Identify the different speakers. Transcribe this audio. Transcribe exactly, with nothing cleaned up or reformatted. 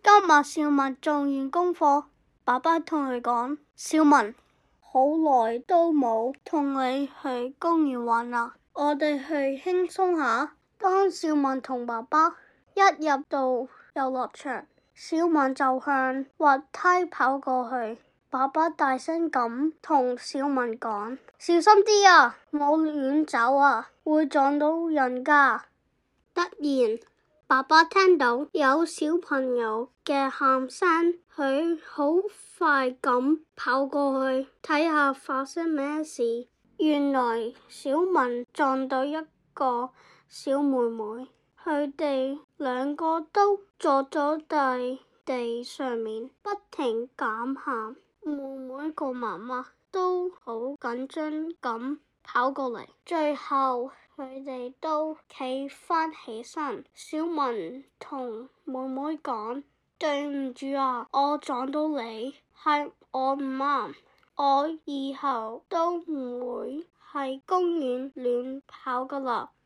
Speaker 1: 今日小文做完功課，爸爸同佢講：小文，好耐都冇同你去公園玩啦，我哋去輕鬆下。當小文同爸爸一入到遊樂場，小文就向滑梯跑過去。爸爸大聲咁同小文講：小心啲啊，冇亂走啊，會撞到人㗎。突然，爸爸聽到有小朋友嘅喊聲，佢好快咁跑過去睇下發生咩事。原來小文撞到一個小妹妹，佢哋兩個都坐咗喺地上面，不停咁喊。妹妹個媽媽都好緊張咁跑過嚟，最後佢哋都企返起身。小文同妹妹講：對唔住啊，我撞到你，係我唔啱，我以後都唔會喺公園亂跑㗎喇。